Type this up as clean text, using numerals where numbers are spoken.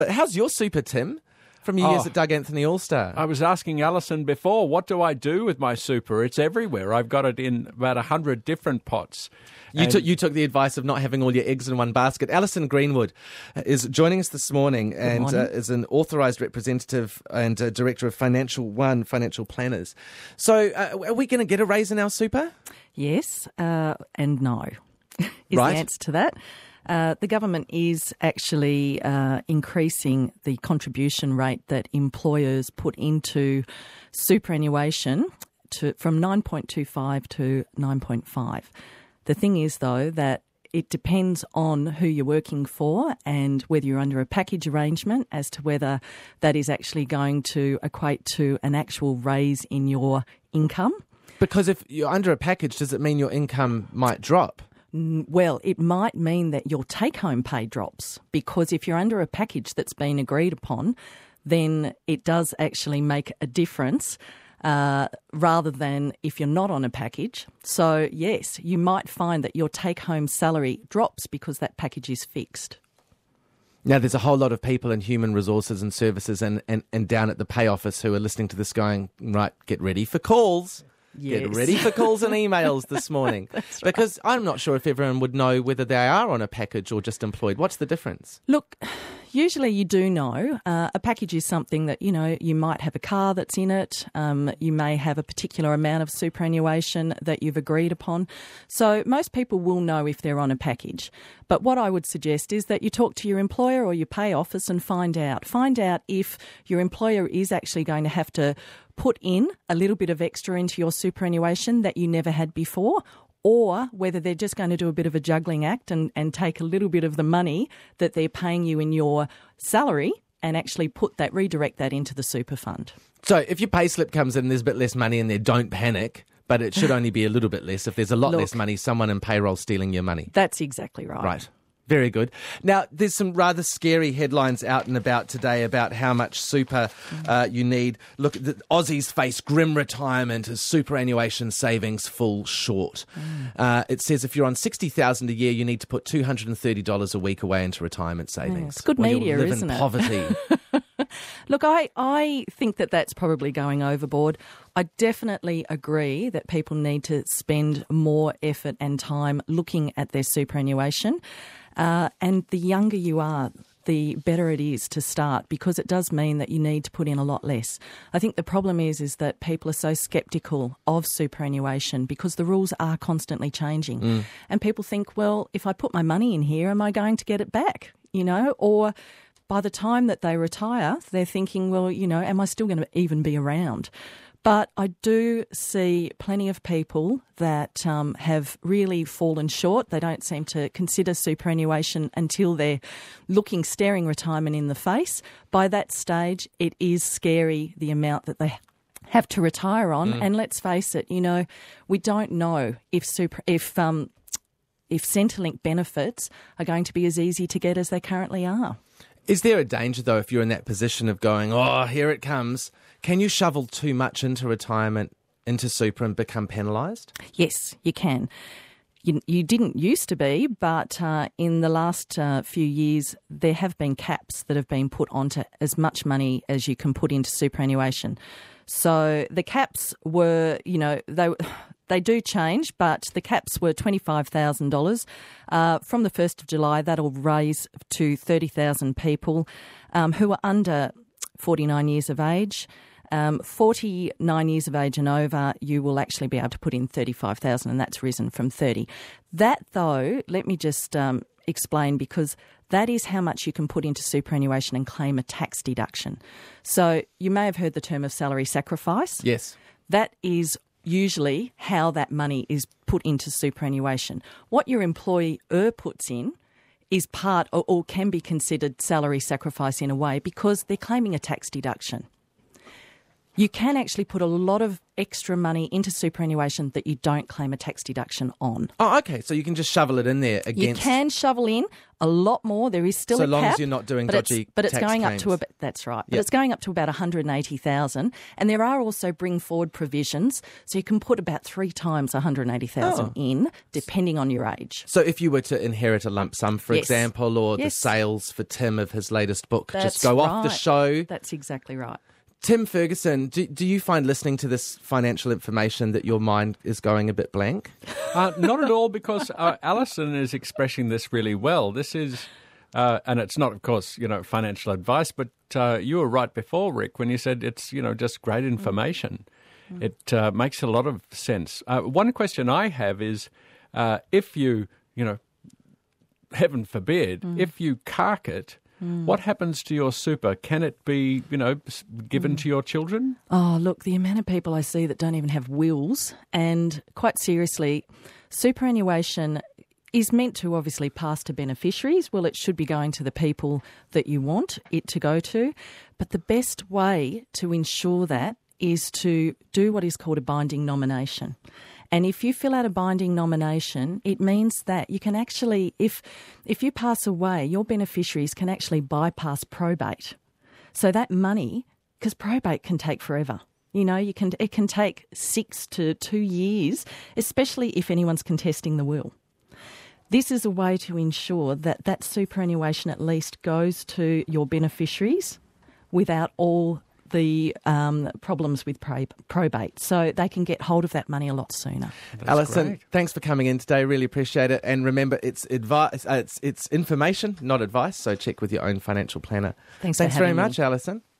How's your super, Tim, from your years at Doug Anthony All-Star? I was asking Alison before, what do I do with my super? It's everywhere. I've got it in about 100 different pots. You took the advice of not having all your eggs in one basket. Alison Greenwood is joining us this morning and is an authorised representative and director of Financial One Financial Planners. So are we going to get a raise in our super? Yes and no is Right. the answer to that. The government is actually increasing the contribution rate that employers put into superannuation from 9.25 to 9.5. The thing is, though, that it depends on who you're working for and whether you're under a package arrangement as to whether that is actually going to equate to an actual raise in your income. Because if you're under a package, does it mean your income might drop? Well, it might mean that your take-home pay drops, because if you're under a package that's been agreed upon, then it does actually make a difference rather than if you're not on a package. So, yes, you might find that your take-home salary drops because that package is fixed. Now, there's a whole lot of people in human resources and services and down at the pay office who are listening to this going, right, get ready for calls. Yes. Get ready for calls and emails this morning. That's right. Because I'm not sure if everyone would know whether they are on a package or just employed. What's the difference? Look, usually you do know. A package is something that, you might have a car that's in it. You may have a particular amount of superannuation that you've agreed upon. So most people will know if they're on a package. But what I would suggest is that you talk to your employer or your pay office and find out. Find out if your employer is actually going to have to put in a little bit of extra into your superannuation that you never had before, or whether they're just going to do a bit of a juggling act and take a little bit of the money that they're paying you in your salary and actually redirect that into the super fund. So if your pay slip comes in, there's a bit less money in there, don't panic. But it should only be a little bit less. If there's a lot less money, someone in payroll stealing your money. That's exactly right. Right. Very good. Now, there's some rather scary headlines out and about today about how much super you need. Look, the Aussies face grim retirement as superannuation savings fall short. It says if you're on $60,000 a year, you need to put $230 a week away into retirement savings. It's good or media, you'll live isn't in it? poverty. Look, I think that that's probably going overboard. I definitely agree that people need to spend more effort and time looking at their superannuation. And the younger you are, the better it is to start, because it does mean that you need to put in a lot less. I think the problem is that people are so sceptical of superannuation because the rules are constantly changing. And people think, well, if I put my money in here, am I going to get it back? Or by the time that they retire, they're thinking, well, am I still going to even be around? But I do see plenty of people that have really fallen short. They don't seem to consider superannuation until they're staring retirement in the face. By that stage, it is scary, the amount that they have to retire on. And let's face it, we don't know if Centrelink benefits are going to be as easy to get as they currently are. Is there a danger, though, if you're in that position of going, oh, here it comes? Can you shovel too much into retirement, into super, and become penalised? Yes, you can. You didn't used to be, but in the last few years, there have been caps that have been put onto as much money as you can put into superannuation. So the caps were, they do change, but the caps were $25,000. From the 1st of July, that'll raise to 30,000 people who are under 49 years of age. 49 years of age and over, you will actually be able to put in 35,000, and that's risen from 30. That, though, let me just explain, because that is how much you can put into superannuation and claim a tax deduction. So you may have heard the term of salary sacrifice. Yes. That is usually how that money is put into superannuation. What your employer puts in is part or can be considered salary sacrifice in a way, because they're claiming a tax deduction. You can actually put a lot of extra money into superannuation that you don't claim a tax deduction on. Oh, okay. So you can just shovel it in there against... You can shovel in a lot more. There is still a cap. So long as you're not doing dodgy but it's tax going claims. up to that's right. But Yep. it's going up to about 180,000, and there are also bring forward provisions, so you can put about 3 times 180,000 in, depending on your age. So if you were to inherit a lump sum, for Yes. example, or the Yes. sales for Tim of his latest book That's just go off the right. show. That's exactly right. Tim Ferguson, do you find listening to this financial information that your mind is going a bit blank? Not at all, because Alison is expressing this really well. This is, and it's not, of course, financial advice, but you were right before, Rick, when you said it's, just great information. It makes a lot of sense. One question I have is, if you, heaven forbid, if you cark it, what happens to your super? Can it be, given to your children? Oh, look, the amount of people I see that don't even have wills, and quite seriously, superannuation is meant to obviously pass to beneficiaries. Well, it should be going to the people that you want it to go to. But the best way to ensure that is to do what is called a binding nomination. And if you fill out a binding nomination, it means that you can actually, if you pass away, your beneficiaries can actually bypass probate. So that money, because probate can take forever. It can take 6 to 2 years, especially if anyone's contesting the will. This is a way to ensure that that superannuation at least goes to your beneficiaries without all the problems with probate, so they can get hold of that money a lot sooner. Alison, great. thanks for coming in today. Really appreciate it. And remember, it's advice. It's information, not advice. So check with your own financial planner. Thanks very having much, me. Alison.